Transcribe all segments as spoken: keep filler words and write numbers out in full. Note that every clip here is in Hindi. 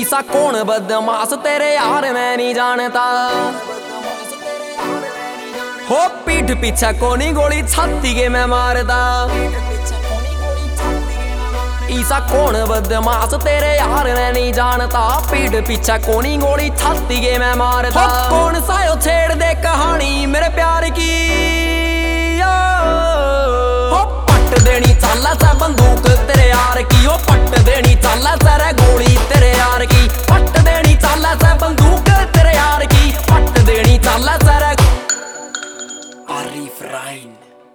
ईसा कौन बदमाश तेरे यार मैं नहीं जानता। हो पीठ पीछे कोनी गोली छाती के मैं मारदा। ईसा कौन बदमाश तेरे यार मैं नहीं जानता। पीठ पीछे कोनी गोली छाती के मैं मारदा। कौन सा यो छेड़ दे कहानी मेरे प्यार की। हो पट देनी चाला सा बंदूक तेरे यार की। हो पट देनी चाला सा रे गोली तेरे यार की। पट देनी चाला सा बंदूक तेरे यार की। पट देनी चाला सा रे आरिफ राइन।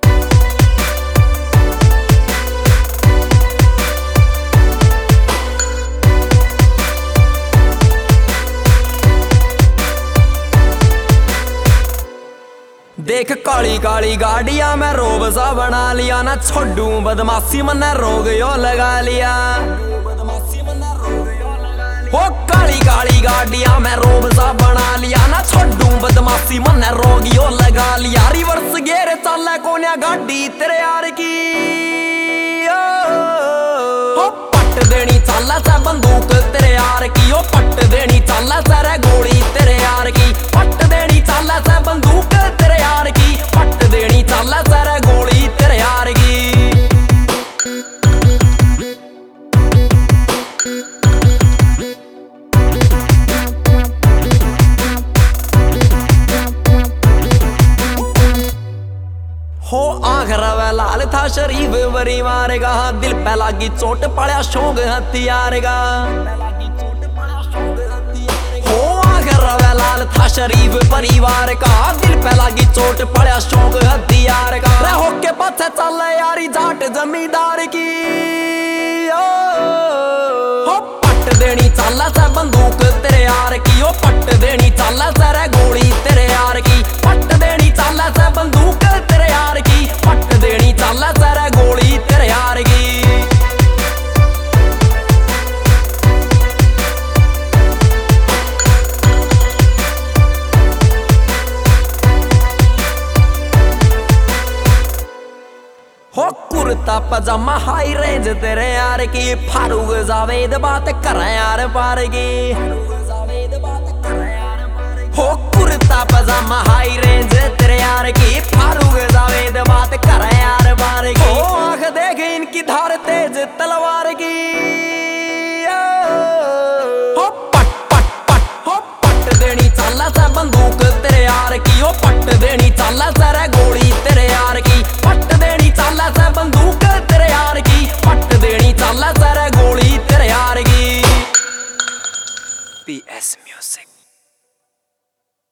देख काली काली गाड़ियां में रोब सा बना लिया ना। छोड़ू बदमाशी मन्ने रोग यो लगा लिया। हो काली काली गाड़ियां में रोब सा बना लिया ना। छोड़ू बदमाशी मन्ने रोग यो लगा लिया। रिवर्स गेर चल कोन्या गाड़ी तेरे यार की। हो पट देनी चाला सा बंदूक तेरे यार की। हो पट देनी चाला सा रे गोली तेरे यार की। पट देनी चाला सा बंदूक तेरे यार की। पट देनी चाला सा रे गोली तेरे यार की। हो आँख रवे लाल था शरीफ बरी मारेगा। दिल पे लागी चोट पड़ा शौक हथियार का। हो आँख रवे लाल था शरीफ परिवार का। दिल पे लागी चोट पड़ा शौक हथियार का। रहो के पीछे चल यारी जाट जमींदार की। हो पट देनी चाला सा बंदूक तेरे यार की। हो पट देनी चाला सा रे गोली तेरे यार की। पट देनी चाला सा बंदूक तेरे यार की। पट देनी चाला सा रे गोली तेरे यार की। हो कुर्ता पजामा हाई रेंज तेरे यार की। फारूक जावेद बात कर यार पार की। हो कुर्ता पजामा हाई रेंज तेरे यार की। फारूक जावेद बात कर यार पार की। हो आँख देख इनकी धार तेज तलवार की। हो पट पट पट हो पट देनी चाला सा बंदूक तेरे यार की। हो पट देनी चाला सा रे गोली तेरे यार की। पट देनी चाला सा बंदूक तेरे यार की। पट देनी चाला सा रे गोली तेरे यार की। P S music.